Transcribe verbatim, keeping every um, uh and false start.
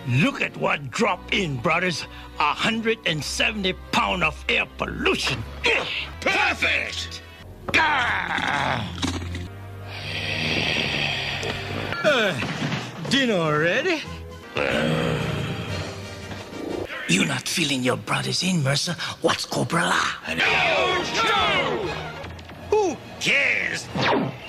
Look at what dropped in, brothers. one hundred seventy pounds of air pollution. Perfect! Ah! Uh, dinner already? You not feeling your brothers in, Mercer? What's Cobra La? No! No! Who cares?